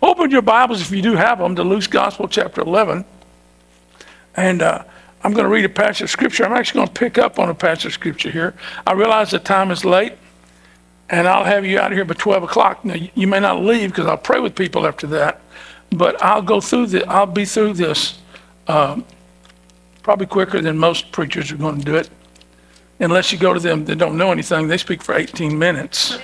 Open your Bibles, if you do have them, to Luke's Gospel, chapter 11. And I'm going to read a passage of Scripture. I'm actually going to pick up on a passage of Scripture here. I realize the time is late, and I'll have you out of here by 12 o'clock. Now, you may not leave because I'll pray with people after that, but I'll be through this probably quicker than most preachers are going to do it. Unless you go to them that don't know anything, they speak for 18 minutes.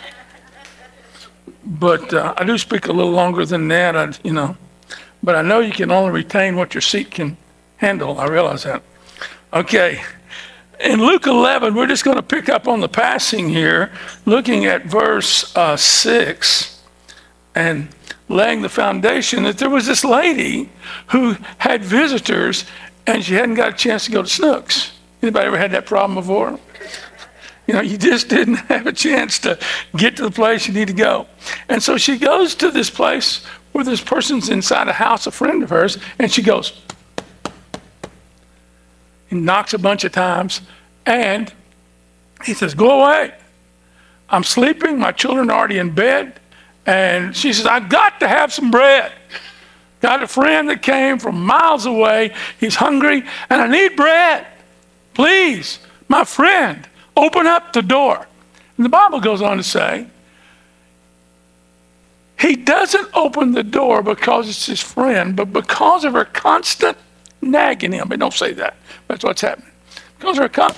But I do speak a little longer than that, But I know you can only retain what your seat can handle. I realize that. Okay. In Luke 11, we're just going to pick up on the passing here, looking at verse 6 and laying the foundation that there was this lady who had visitors and she hadn't got a chance to go to Snooks. Anybody ever had that problem before? You just didn't have a chance to get to the place you need to go. And so she goes to this place where this person's inside a house, a friend of hers, and she goes and knocks a bunch of times, and he says, "Go away. I'm sleeping. My children are already in bed." And she says, "I've got to have some bread. Got a friend that came from miles away. He's hungry, and I need bread. Please, my friend, open up the door." And the Bible goes on to say, he doesn't open the door because it's his friend, but because of her constant nagging him. But don't say that. That's what's happening. Because of her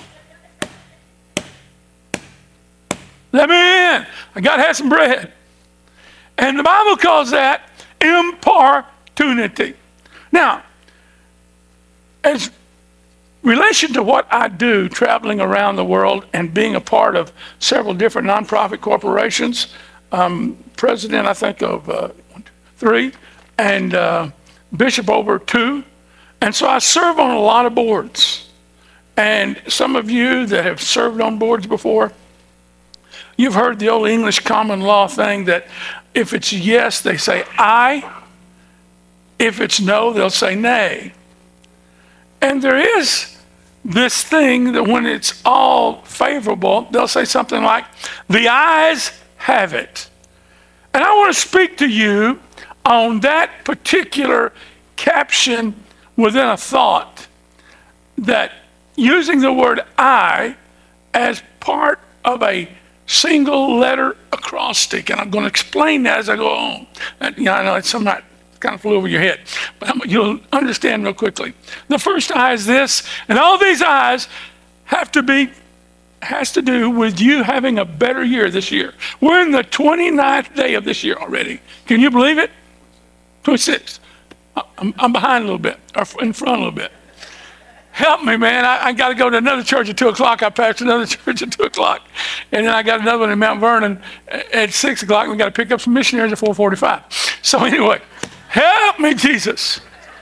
"Let me in. I got to have some bread." And the Bible calls that importunity. Now, as relation to what I do traveling around the world and being a part of several different nonprofit corporations, president, I think, of 3, and bishop over 2. And so I serve on a lot of boards. And some of you that have served on boards before, you've heard the old English common law thing that if it's yes, they say aye. If it's no, they'll say nay. And there is this thing that when it's all favorable, they'll say something like, "The ayes have it." And I want to speak to you on that particular caption within a thought, that using the word "I" as part of a single letter acrostic, and I'm going to explain that as I go on. And, I know it's somewhat kind of flew over your head, but you'll understand real quickly. The first "I" is this, and all these I's has to do with you having a better year this year. We're in the 29th day of this year already. Can you believe it? 26th. I'm behind a little bit, or in front a little bit. Help me, man. I got to go to another church at 2 o'clock. I passed another church at 2 o'clock. And then I got another one in Mount Vernon at 6 o'clock. And we got to pick up some missionaries at 4:45. So anyway, help me, Jesus.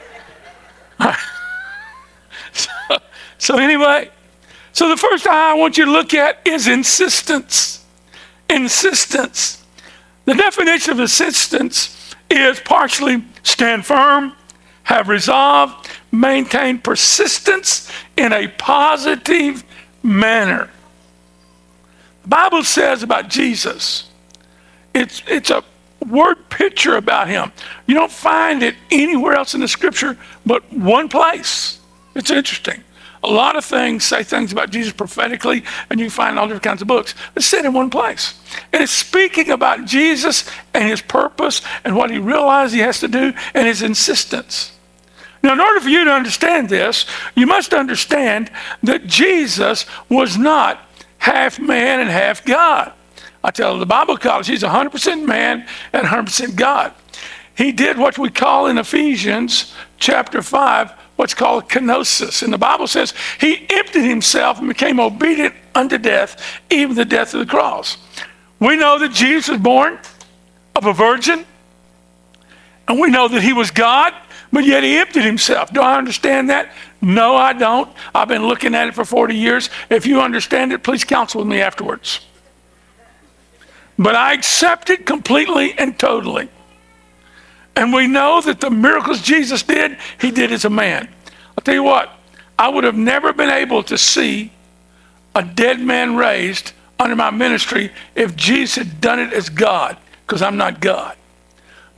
So anyway, so the first I want you to look at is insistence. Insistence. The definition of insistence is partially stand firm, have resolve, maintain persistence in a positive manner. The Bible says about Jesus, it's a word picture about him. You don't find it anywhere else in the scripture but one place. It's interesting. A lot of things say things about Jesus prophetically, and you find all different kinds of books. It's said in one place. And it's speaking about Jesus and his purpose and what he realized he has to do and his insistence. Now, in order for you to understand this, you must understand that Jesus was not half man and half God. I tell the Bible college, he's 100% man and 100% God. He did what we call in Ephesians chapter 5, what's called kenosis. And the Bible says he emptied himself and became obedient unto death, even the death of the cross. We know that Jesus was born of a virgin, and we know that he was God, but yet he emptied himself. Do I understand that? No, I don't. I've been looking at it for 40 years. If you understand it, please counsel with me afterwards. But I accept it completely and totally. And we know that the miracles Jesus did, he did as a man. I'll tell you what, I would have never been able to see a dead man raised under my ministry if Jesus had done it as God, because I'm not God.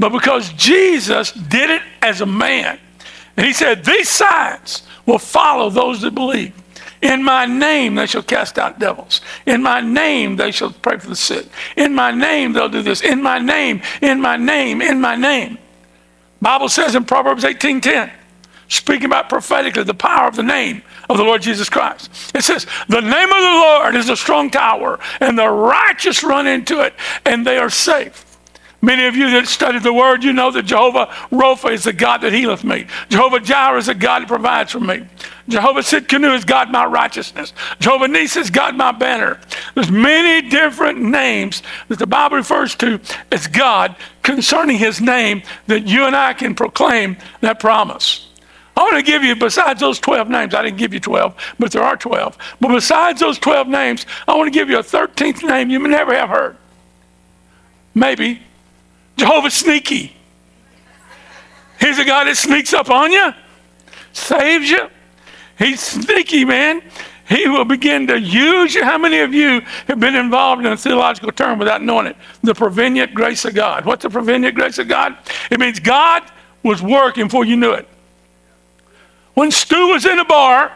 but because Jesus did it as a man. And he said, these signs will follow those that believe. In my name, they shall cast out devils. In my name, they shall pray for the sick. In my name, they'll do this. In my name, in my name, in my name. Bible says in Proverbs 18:10, speaking about prophetically the power of the name of the Lord Jesus Christ. It says, the name of the Lord is a strong tower, and the righteous run into it, and they are safe. Many of you that studied the word, you know that Jehovah Rapha is the God that healeth me. Jehovah Jireh is the God that provides for me. Jehovah Sidkenu is God my righteousness. Jehovah Nisi is God my banner. There's many different names that the Bible refers to as God concerning his name that you and I can proclaim that promise. I want to give you, besides those 12 names, I didn't give you 12, but there are 12. But besides those 12 names, I want to give you a 13th name you may never have heard. Maybe. Jehovah Sneaky. He's a God that sneaks up on you, saves you. He's sneaky, man. He will begin to use you. How many of you have been involved in a theological term without knowing it? The prevenient grace of God. What's the prevenient grace of God? It means God was working before you knew it. When Stu was in a bar,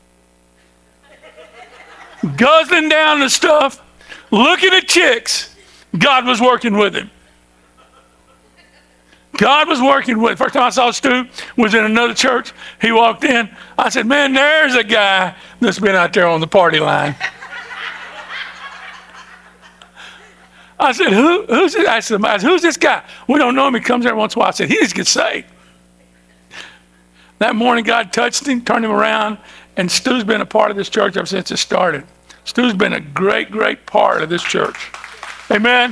guzzling down the stuff, looking at chicks, God was working with him. God was working with him. First time I saw Stu was in another church. He walked in. I said, man, there's a guy that's been out there on the party line. I said, who's this? I said, who's this guy? We don't know him. He comes there once in a while. I said, he just gets saved. That morning, God touched him, turned him around, and Stu's been a part of this church ever since it started. Stu's been a great, great part of this church. Amen.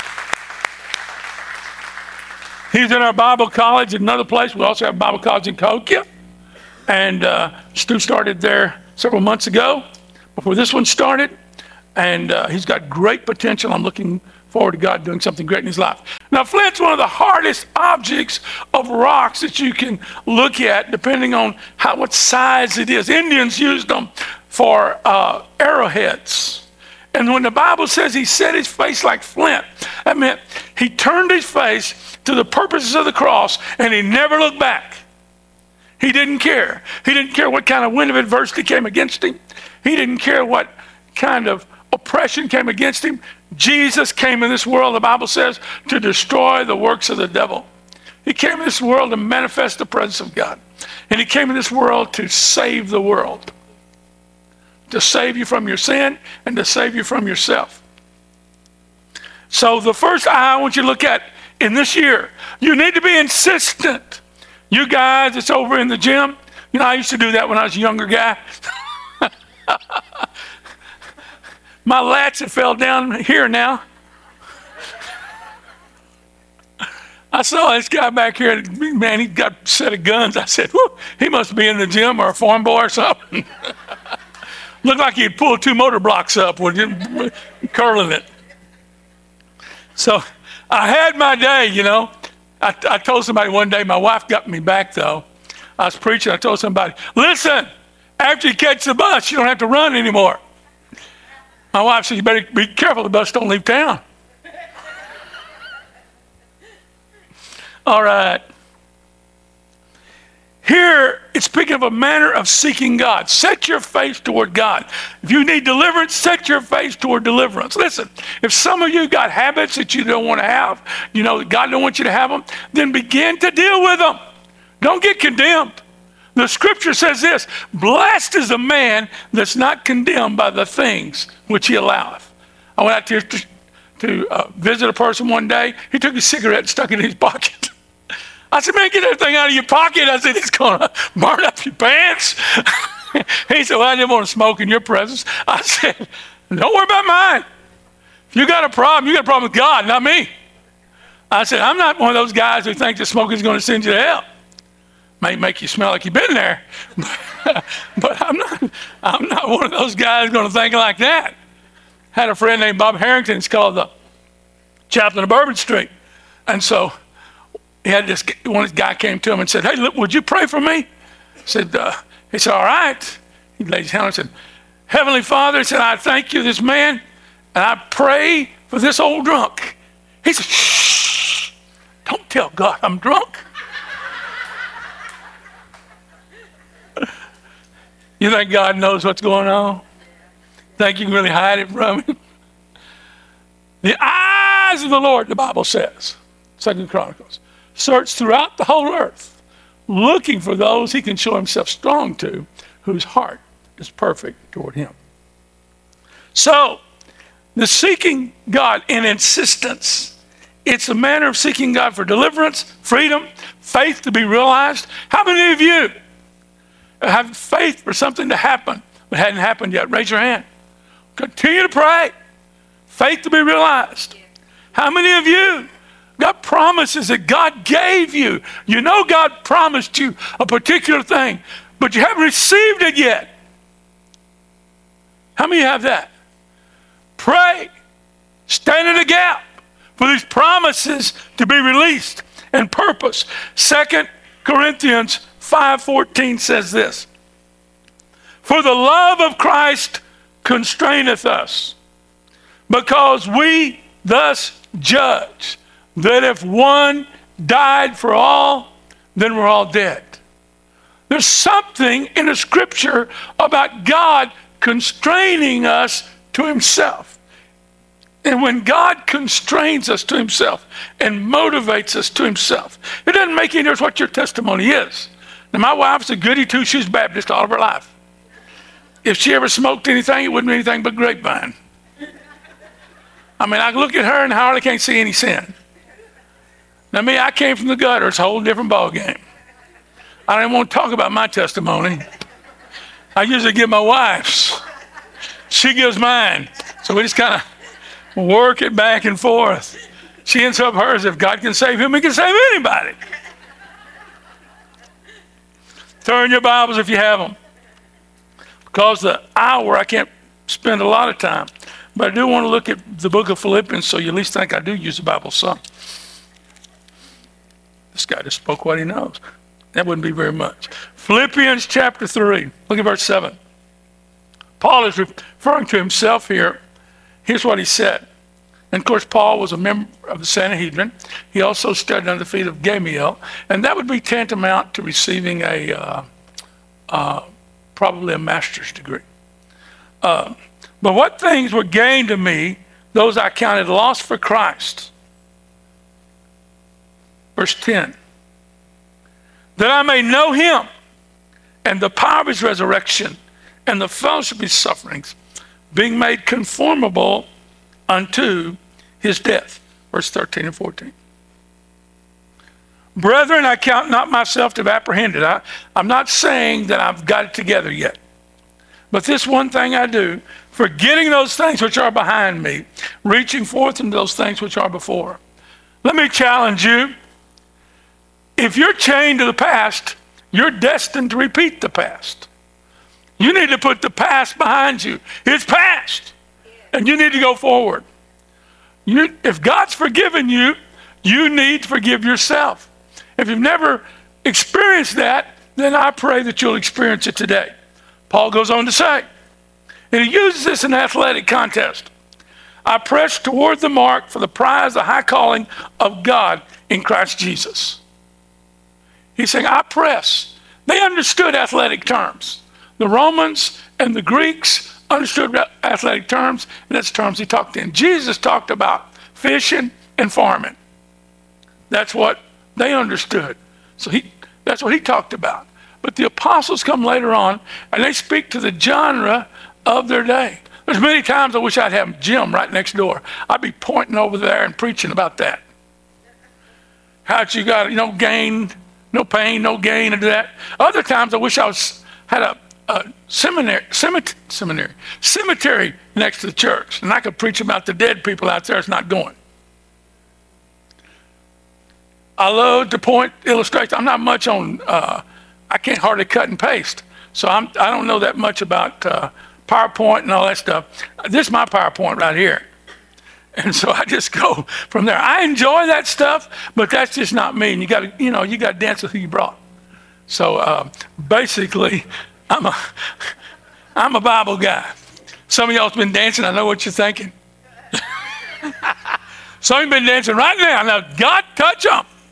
He's in our Bible college in another place. We also have Bible college in Cahokia. And Stu started there several months ago before this one started. And he's got great potential. I'm looking forward to God doing something great in his life. Now, flint's one of the hardest objects of rocks that you can look at, depending on what size it is. Indians used them for arrowheads. And when the Bible says he set his face like flint, that meant he turned his face to the purposes of the cross, and he never looked back. He didn't care. He didn't care what kind of wind of adversity came against him. He didn't care what kind of oppression came against him. Jesus came in this world, the Bible says, to destroy the works of the devil. He came in this world to manifest the presence of God. And he came in this world to save the world. To save you from your sin and to save you from yourself. So the first I want you to look at in this year, you need to be insistent. You guys that's over in the gym, you know, I used to do that when I was a younger guy. My lats have fell down here now. I saw this guy back here, man, he got a set of guns. I said, whoo, he must be in the gym or a farm boy or something. Looked like he'd pulled 2 motor blocks up with him curling it. So I had my day, you know. I told somebody one day, my wife got me back though. I was preaching, I told somebody, listen, after you catch the bus, you don't have to run anymore. My wife said, you better be careful, the bus don't leave town. All right. Here, it's speaking of a manner of seeking God. Set your face toward God. If you need deliverance, set your face toward deliverance. Listen, if some of you got habits that you don't want to have, you know that God don't want you to have them, then begin to deal with them. Don't get condemned. The scripture says this, blessed is the man that's not condemned by the things which he alloweth. I went out to visit a person one day. He took a cigarette and stuck it in his pocket. I said, man, get that thing out of your pocket. I said, it's going to burn up your pants. He said, well, I didn't want to smoke in your presence. I said, don't worry about mine. If you got a problem, you got a problem with God, not me. I said, I'm not one of those guys who think that smoking is going to send you to hell. May make you smell like you've been there. But I'm not one of those guys going to think like that. Had a friend named Bob Harrington. He's called the chaplain of Bourbon Street. And so he had this one guy came to him and said, hey, look, would you pray for me? He said, all right. He laid his hand and said, Heavenly Father, he said, I thank you, this man, and I pray for this old drunk. He said, shh, Don't tell God I'm drunk. You think God knows what's going on? Think you can really hide it from him? The eyes of the Lord, the Bible says, 2 Chronicles, search throughout the whole earth, looking for those he can show himself strong to, whose heart is perfect toward him. So, the seeking God in insistence, it's a manner of seeking God for deliverance, freedom, faith to be realized. How many of you have faith for something to happen but hadn't happened yet? Raise your hand. Continue to pray. Faith to be realized. How many of you got promises that God gave you? You know God promised you a particular thing, but you haven't received it yet. How many have that? Pray. Stand in the gap for these promises to be released and purpose. 2 Corinthians 5:14 says this. For the love of Christ constraineth us, because we thus judge that if one died for all, then we're all dead. There's something in the scripture about God constraining us to himself. And when God constrains us to himself and motivates us to himself, it doesn't make any difference what your testimony is. Now, my wife's a goody too. She's Baptist all of her life. If she ever smoked anything, it wouldn't be anything but grapevine. I mean, I look at her and hardly can't see any sin. Now, me, I came from the gutter. It's a whole different ballgame. I don't even want to talk about my testimony. I usually give my wife's. She gives mine. So we just kind of work it back and forth. She ends up hers. If God can save him, he can save anybody. Turn your Bibles if you have them. Because the hour, I can't spend a lot of time. But I do want to look at the book of Philippians, so you at least think I do use the Bible some. This guy just spoke what he knows. That wouldn't be very much. Philippians chapter 3. Look at verse 7. Paul is referring to himself here. Here's what he said. And of course, Paul was a member of the Sanhedrin. He also studied under the feet of Gamaliel. And that would be tantamount to receiving probably a master's degree. But what things were gained to me, those I counted lost for Christ. Verse 10. That I may know him and the power of his resurrection and the fellowship of his sufferings, being made conformable unto his death. Verse 13 and 14. Brethren, I count not myself to have apprehended. I'm not saying that I've got it together yet. But this one thing I do, forgetting those things which are behind me, reaching forth into those things which are before. Let me challenge you. If you're chained to the past, you're destined to repeat the past. You need to put the past behind you. It's past. And you need to go forward. If God's forgiven you, you need to forgive yourself. If you've never experienced that, then I pray that you'll experience it today. Paul goes on to say, and he uses this in an athletic contest. I press toward the mark for the prize, the high calling of God in Christ Jesus. He's saying, I press. They understood athletic terms. The Romans and the Greeks understood athletic terms, and that's terms he talked in. Jesus talked about fishing and farming. That's what they understood. So that's what he talked about. But the apostles come later on, and they speak to the genre of their day. There's many times I wish I'd have a gym right next door. I'd be pointing over there and preaching about that. How you got, gain, no pain, no gain, and that. Other times I wish I had a cemetery next to the church, and I could preach about the dead people out there that's not going. I love to point illustration. I'm not much on, I can't hardly cut and paste. So I don't know that much about PowerPoint and all that stuff. This is my PowerPoint right here. And so I just go from there. I enjoy that stuff, but that's just not me. And you got to dance with who you brought. So basically, I'm a Bible guy. Some of y'all's been dancing. I know what you're thinking. Some of you been dancing right now. Now, God, touch them.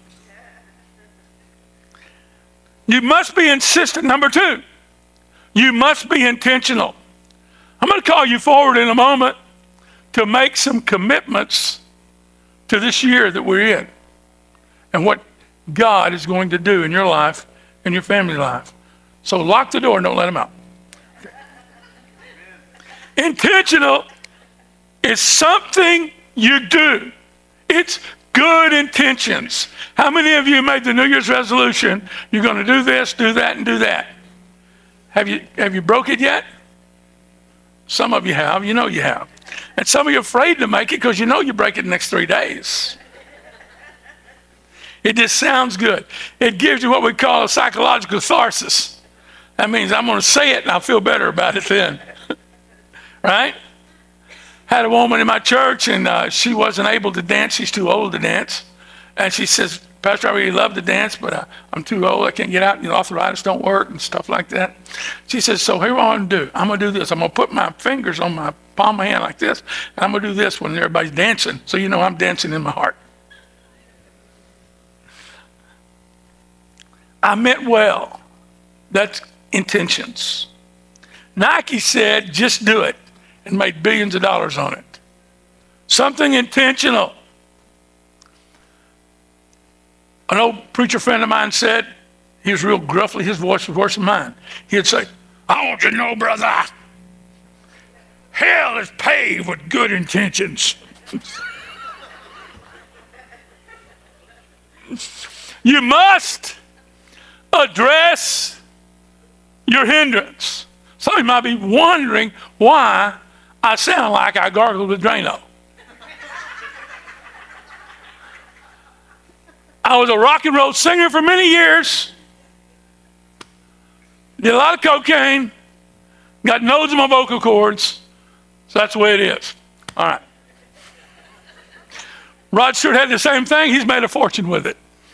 You must be insistent. Number two, you must be intentional. I'm going to call you forward in a moment to make some commitments to this year that we're in and what God is going to do in your life and your family life. So lock the door and don't let them out. Okay. Intentional is something you do. It's good intentions. How many of you made the New Year's resolution, you're going to do this, do that, and do that? Have you broke it yet? Some of you have. You know you have. And some of you are afraid to make it because you know you break it in the next 3 days. It just sounds good. It gives you what we call a psychological catharsis. That means I'm going to say it and I'll feel better about it then. Right? Had a woman in my church and she wasn't able to dance. She's too old to dance. And she says, Pastor, I really love to dance, but I'm too old. I can't get out. Arthritis don't work and stuff like that. She says, so here's what I'm going to do. I'm going to do this. I'm going to put my fingers on my palm of my hand like this. And I'm going to do this when everybody's dancing. So you know I'm dancing in my heart. I meant well. That's intentions. Nike said, just do it, and made billions of dollars on it. Something intentional. An old preacher friend of mine said, he was real gruffly, his voice was worse than mine. He'd say, I want you to know, brother, hell is paved with good intentions. You must address your hindrance. Some of you might be wondering why I sound like I gargled with Drano. I was a rock and roll singer for many years. Did a lot of cocaine. Got nodes in my vocal cords. So that's the way it is. All right. Rod Stewart had the same thing. He's made a fortune with it.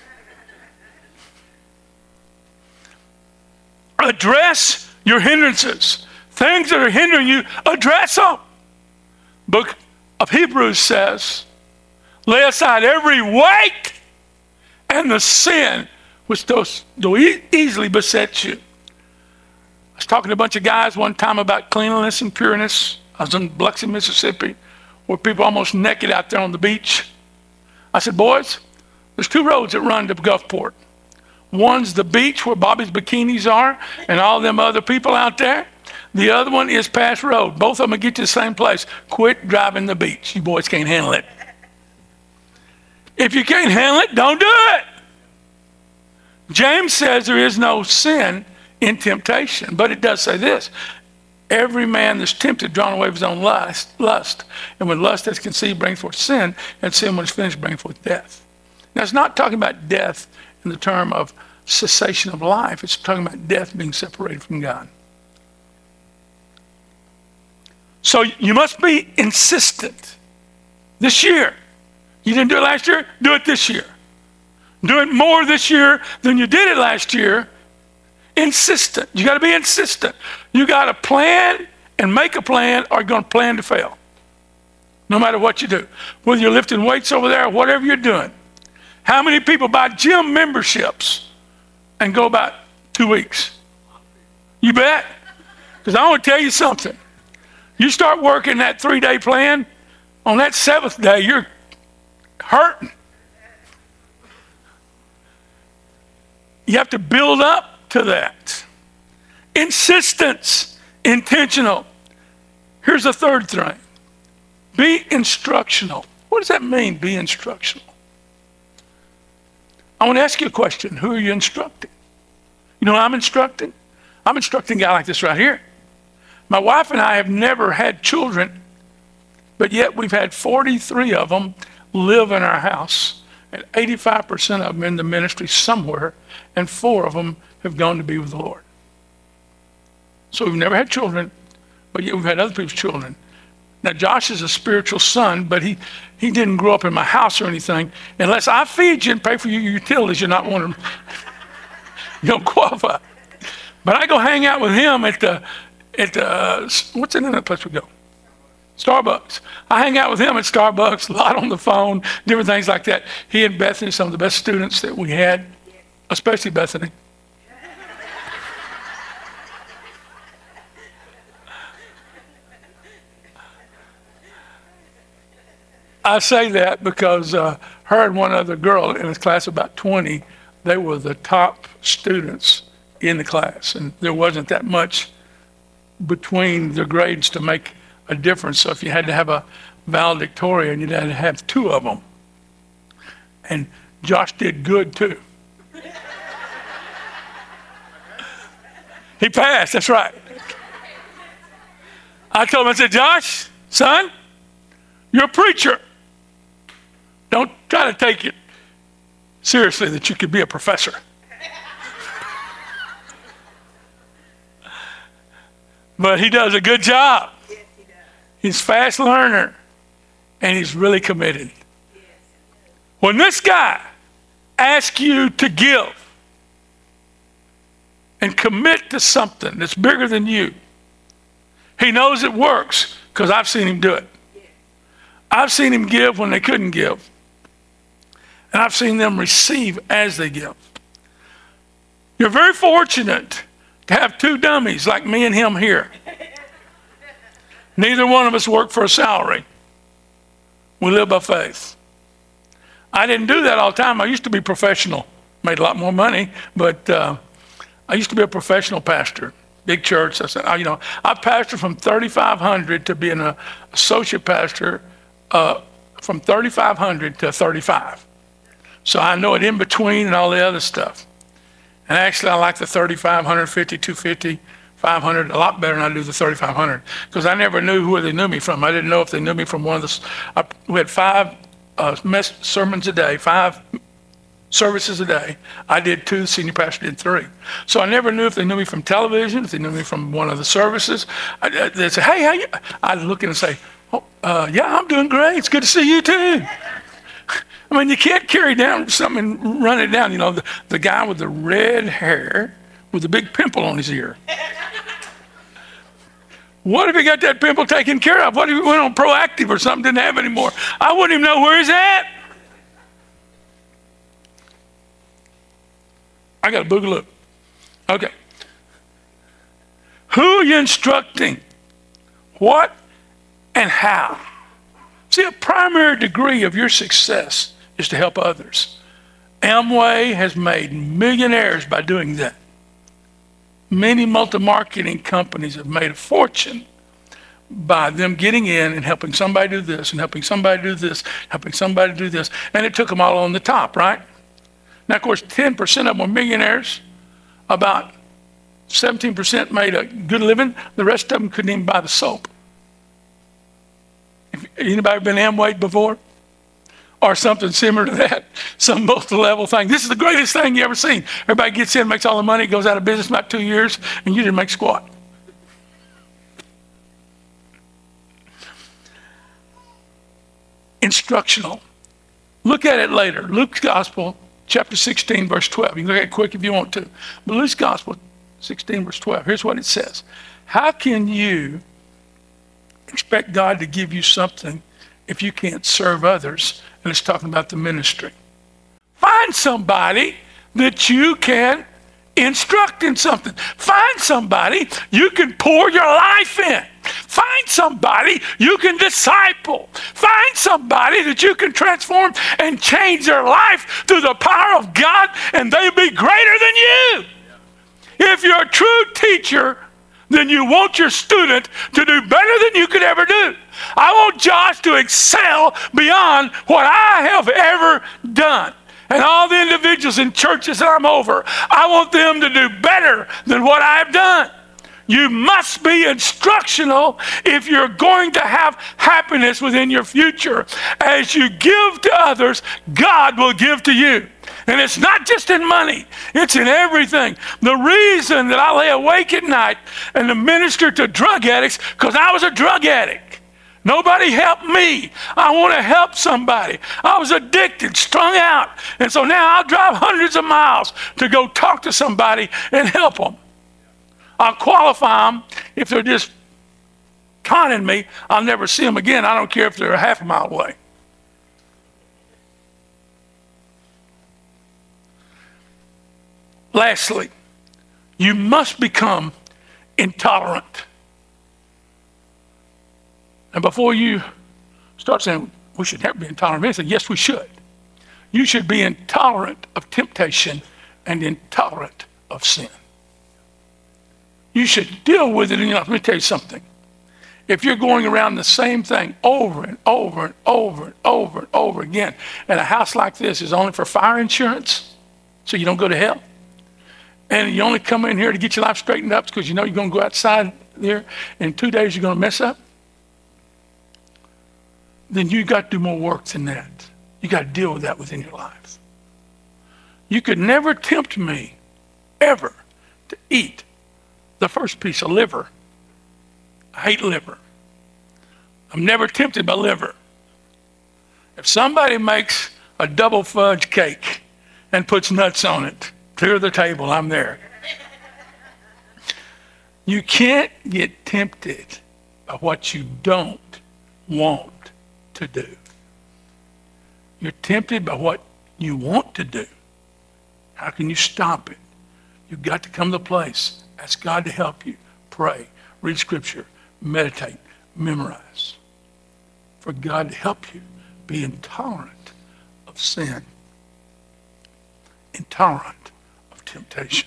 Address your hindrances. Things that are hindering you, address them. Book of Hebrews says, lay aside every weight and the sin which does easily beset you. I was talking to a bunch of guys one time about cleanliness and pureness. I was in Biloxi, Mississippi, where people are almost naked out there on the beach. I said, boys, there's two roads that run to Gulfport. One's the beach where Bobby's bikinis are and all them other people out there. The other one is Pass Road. Both of them will get you the same place. Quit driving the beach. You boys can't handle it. If you can't handle it, don't do it. James says there is no sin in temptation, but it does say this. Every man that's tempted, drawn away of his own lust. And when lust is conceived, brings forth sin, and sin when it's finished, brings forth death. Now, it's not talking about death in the term of cessation of life. It's talking about death being separated from God. So you must be insistent this year. You didn't do it last year, do it this year. Do it more this year than you did it last year. Insistent. You got to be insistent. You got to plan and make a plan, or you're going to plan to fail. No matter what you do. Whether you're lifting weights over there or whatever you're doing. How many people buy gym memberships and go about 2 weeks? You bet. Because I want to tell you something. You start working that 3-day plan, on that 7th day, you're hurting. You have to build up to that. Insistence, intentional. Here's the third thing. Be instructional. What does that mean, be instructional? I want to ask you a question. Who are you instructing? You know what I'm instructing? I'm instructing a guy like this right here. My wife and I have never had children, but yet we've had 43 of them live in our house, and 85% of them in the ministry somewhere, and 4 of them have gone to be with the Lord. So we've never had children, but yet we've had other people's children. Now, Josh is a spiritual son, but he didn't grow up in my house or anything. Unless I feed you and pay for your utilities, you're not one of them. You don't qualify. But I go hang out with him at the what's the name of that place we go? Starbucks. I hang out with him at Starbucks, a lot on the phone, different things like that. He and Bethany, some of the best students that we had, especially Bethany. I say that because her and one other girl in a class of about 20, they were the top students in the class, and there wasn't that much between the grades to make a difference. So if you had to have a valedictorian, you'd had to have two of them. And Josh did good too. He passed, that's right. I told him, I said, Josh, son, you're a preacher. Don't try to take it seriously that you could be a professor. But he does a good job. Yes, he does. He's a fast learner, and he's really committed. Yes. When this guy asks you to give and commit to something that's bigger than you, he knows it works because I've seen him do it. Yes. I've seen him give when they couldn't give. And I've seen them receive as they give. You're very fortunate to have two dummies like me and him here. Neither one of us work for a salary. We live by faith. I didn't do that all the time. I used to be professional. Made a lot more money, but I used to be a professional pastor. Big church. I said, I pastored from 3,500 to being an associate pastor, from 3,500 to 35. So I know it in between and all the other stuff. And actually, I like the 3,500, 50, 250, 500 a lot better than I do the 3,500 because I never knew where they knew me from. I didn't know if they knew me from one of the. We had 5 sermons a day, 5 services a day. I did 2. The senior pastor did 3. So I never knew if they knew me from television, if they knew me from one of the services. They'd say, "Hey, how you?" I'd look in and say, "Oh, yeah, I'm doing great. It's good to see you too." I mean, you can't carry down something and run it down. You know, the guy with the red hair with a big pimple on his ear. What if he got that pimple taken care of? What if he went on Proactive or something, didn't have anymore? I wouldn't even know where he's at. I got a boogaloo. Okay. Who are you instructing? What and how? See, a primary degree of your success is to help others. Amway has made millionaires by doing that. Many multi-marketing companies have made a fortune by them getting in and helping somebody do this and helping somebody do this, helping somebody do this. And it took them all on the top, right? Now, of course, 10% of them were millionaires. About 17% made a good living. The rest of them couldn't even buy the soap. Anybody been Amway before? Or something similar to that, some multi-level thing. This is the greatest thing you ever seen. Everybody gets in, makes all the money, goes out of business about 2 years, and you didn't make squat. Instructional. Look at it later. Luke's Gospel, chapter 16, verse 12. You can look at it quick if you want to. But Luke's Gospel, 16, verse 12. Here's what it says. How can you expect God to give you something if you can't serve others? And it's talking about the ministry. Find somebody that you can instruct in something. Find somebody you can pour your life in. Find somebody you can disciple. Find somebody that you can transform and change their life through the power of God, and they'll be greater than you. If you're a true teacher, then you want your student to do better than you could ever do. I want Josh to excel beyond what I have ever done. And all the individuals in churches that I'm over, I want them to do better than what I've done. You must be instructional if you're going to have happiness within your future. As you give to others, God will give to you. And it's not just in money, it's in everything. The reason that I lay awake at night and to minister to drug addicts, because I was a drug addict. Nobody helped me. I want to help somebody. I was addicted, strung out. And so now I'll drive hundreds of miles to go talk to somebody and help them. I'll qualify them. If they're just conning me, I'll never see them again. I don't care if they're a half a mile away. Lastly, you must become intolerant. And before you start saying, we should never be intolerant of anything. Yes, we should. You should be intolerant of temptation and intolerant of sin. You should deal with it in your life. Let me tell you something. If you're going around the same thing over and over and over and over and over again, and a house like this is only for fire insurance, so you don't go to hell, and you only come in here to get your life straightened up because you know you're going to go outside there, and in 2 days you're going to mess up, then you got to do more work than that. You got to deal with that within your life. You could never tempt me, ever, to eat the first piece of liver. I hate liver. I'm never tempted by liver. If somebody makes a double fudge cake and puts nuts on it, clear the table, I'm there. You can't get tempted by what you don't want to do. You're tempted by what you want to do. How can you stop it? You've got to come to the place, ask God to help you, pray, read scripture, meditate, memorize, for God to help you be intolerant of sin, intolerant of temptation.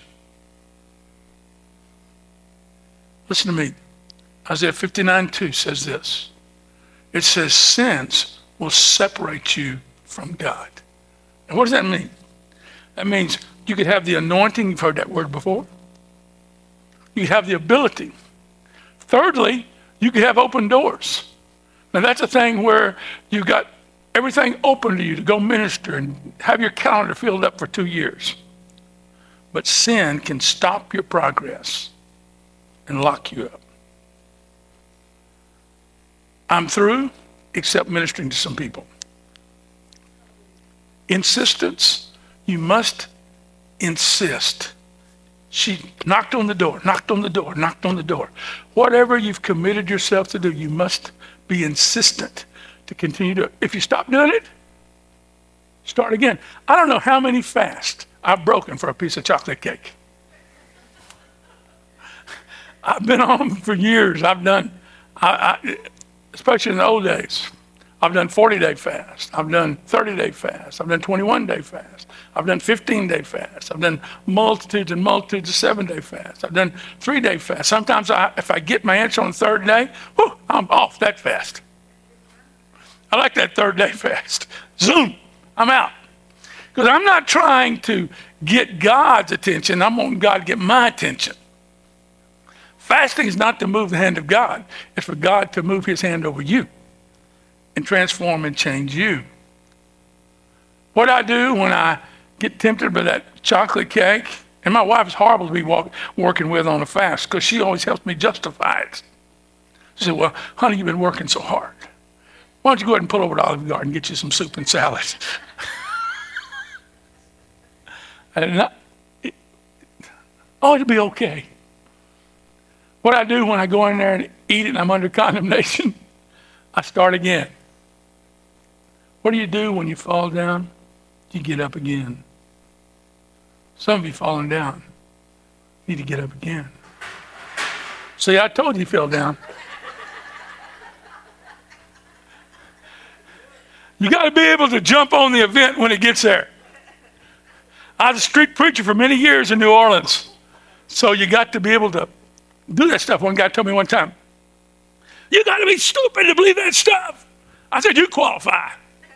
Listen to me. Isaiah 59:2 says this. It says, sins will separate you from God. And what does that mean? That means you could have the anointing. You've heard that word before. You could have the ability. Thirdly, you could have open doors. Now that's a thing where you got everything open to you to go minister and have your calendar filled up for 2 years. But sin can stop your progress and lock you up. I'm through, except ministering to some people. Insistence. You must insist. She knocked on the door, knocked on the door, knocked on the door. Whatever you've committed yourself to do, you must be insistent to continue to. If you stop doing it, start again. I don't know how many fasts I've broken for a piece of chocolate cake. I've been on them for years. I've done, especially in the old days, I've done 40-day fast. I've done 30-day fast. I've done 21-day fast. I've done 15-day fast. I've done multitudes and multitudes of 7-day fast. I've done 3-day fast. Sometimes if I get my answer on the third day, whew, I'm off that fast. I like that 3rd-day fast. Zoom, I'm out. Because I'm not trying to get God's attention. I'm wanting God to get my attention. Fasting is not to move the hand of God. It's for God to move his hand over you and transform and change you. What I do when I get tempted by that chocolate cake, and my wife is horrible to be working with on a fast because she always helps me justify it. She said, well, honey, you've been working so hard. Why don't you go ahead and pull over to Olive Garden and get you some soup and salad? It'll be okay. What I do when I go in there and eat it and I'm under condemnation, I start again. What do you do when you fall down? You get up again. Some of you falling down need to get up again. See, I told you fell down. You got to be able to jump on the event when it gets there. I was a street preacher for many years in New Orleans. So you got to be able to do that stuff. One guy told me one time, you got to be stupid to believe that stuff. I said, you qualify.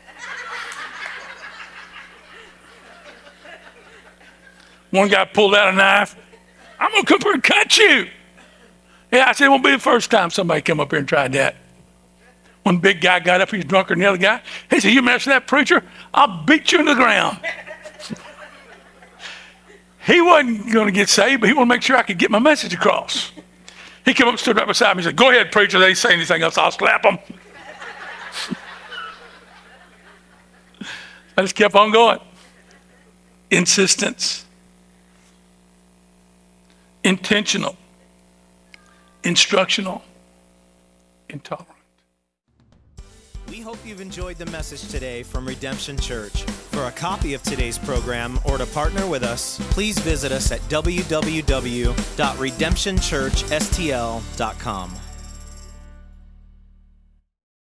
One guy pulled out a knife. I'm going to come here and cut you. Yeah, I said, it won't be the first time somebody come up here and tried that. One big guy got up, he's drunker than the other guy. He said, you mess with that preacher, I'll beat you into the ground. He wasn't going to get saved, but he wanted to make sure I could get my message across. He came up and stood right beside me and said, go ahead, preacher, they ain't say anything else, I'll slap them. I just kept on going. Insistence. Intentional. Instructional. Intolerant. We hope you've enjoyed the message today from Redemption Church. For a copy of today's program or to partner with us, please visit us at www.redemptionchurchstl.com.